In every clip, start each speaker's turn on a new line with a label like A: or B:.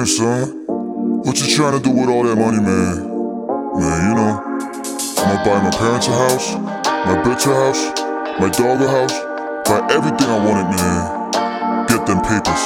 A: Damn, son. What you trying to do with all that money, man? Man, you know, I'ma buy my parents a house, my bitch a house, my dog a house, buy everything I wanted, man. Get them papers.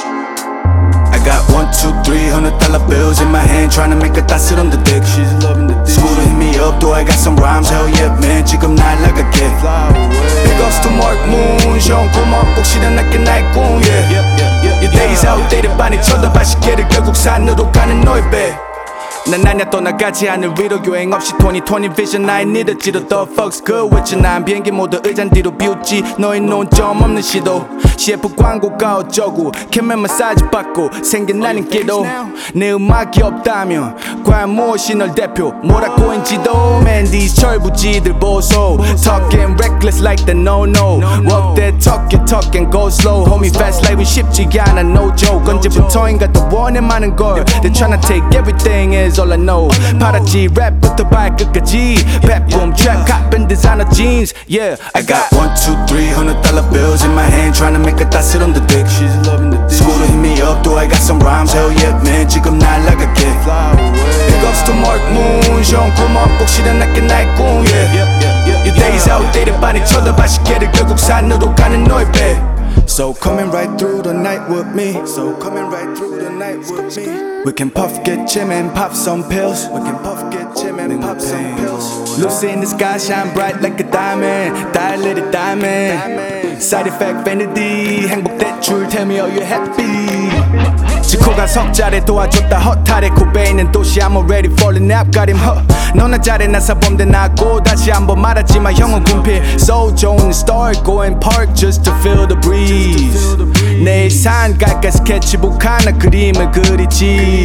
B: I got $1, $2, $300 bills in my hand, trying to make a sit on the dick. She's loving the dick. School to hit me up, though I got some rhymes. Hell yeah, man, 지금 날아가게. Big ups to Mark Moon, 형 고마워 꼭 실현할게 나의 꿈. Yeah, your days outdated, 많이 쳐다봐 시계를 결국 산으로 가는 너의 배. 난 아냐 떠나가지 않을 위로 여행 없이 2020 vision 나의 늦었지도 the fuck's good with you. 난 비행기 모두 의잔 뒤로 비웃지 너의 논점 없는 시도. CF 광고가 어쩌고 캠맨 마사지 받고 생긴 나는 기도. 내 음악이 없다면 과연 무엇이 널 대표 뭐라고인지도. Man these 철부지들 보소 talking reckless like the no-no. Walk that talk and go slow. Homie fast life 쉽지 않아 no joke. 언제부터인가 더 원해 많은 걸. They tryna take everything is all I know. 팔았지 랩부터 발끝까지 백붐 trap cop and designer jeans. Yeah, I got $1, $2, $300 bills in my hand, trying to make a sit on the dick. She's loving the dick. School to hit me up, though I got some rhymes. Hell yeah, man, 지금 날아가게. Big ups to Mark Moon, 형 고마워 꼭 실현할게 나의 꿈. Yeah, your days outdated, 많이 쳐다봐 시계를 결국 산으로 가는 너의 배. So coming right through the night with me. So coming right through the night with me. We can puff, get chim and pop some pills. We can puff, get chim and pop some pills. Lucy in the sky, shine bright like a diamond. Dilated diamond. Side effect vanity. 행복대출, tell me are you happy? 지코가 석자래 도와줬다 허탈해 코베이는 도시 I'm already falling 앞가림 너나 잘해 나 사범대 나고 다시 한번 말하지마 형은 군필 So 좋은 start going park just to feel the breeze. 내일 산 갈까 스케치북 하나 그림을 그리지.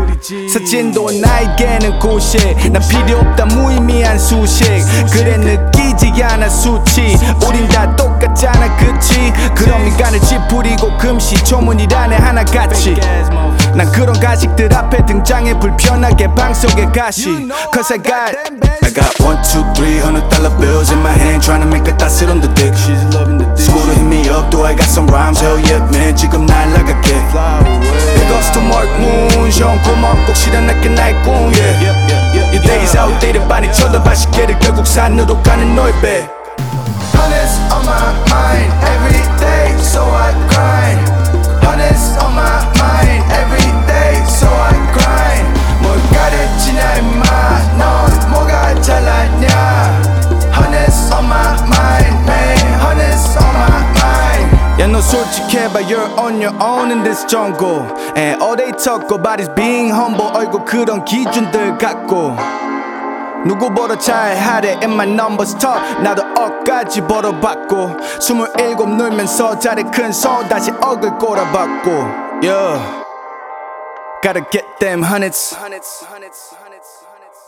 B: 사진도 나에게는 구식 난 필요 없다 무의미한 수식. 그래 느끼지 않아 수치 우린 다 똑같잖아 그치. 그럼 인간을 찌푸리고 금시초문이라네 하나같이. 난 그런 가식들 앞에 등장해 불편하게 방송에 가시. Cause I got $1, $2, $300 bills in my hand, trying to make a sit on the dick. She's loving the dick. School to hit me up, though I got some rhymes. Hell yeah, man, 지금 날아가게. Big ups to Mark Moon, 형 고마워 꼭 실현할게 나의 꿈. Yeah, your days outdated, 많이 쳐다봐 시계를 결국 산으로 가는 너의 배. Honest on my mind every day, so I grind. Honest on my mind every day, so I grind. 뭘 가르치냐 임마 넌 뭐가 잘났냐. Honest on my mind, man, honest on my mind. 야 너 솔직해봐 you're on your own in this jungle. And all they talk about is being humble. 얼굴 그런 기준들 갖고 누구보다 잘하래 in my numbers talk. 나도 억까지 벌어봤고 27 놀면서 잘해 큰 손 다시 억을 꼬라박고. Yeah, gotta get them hundreds.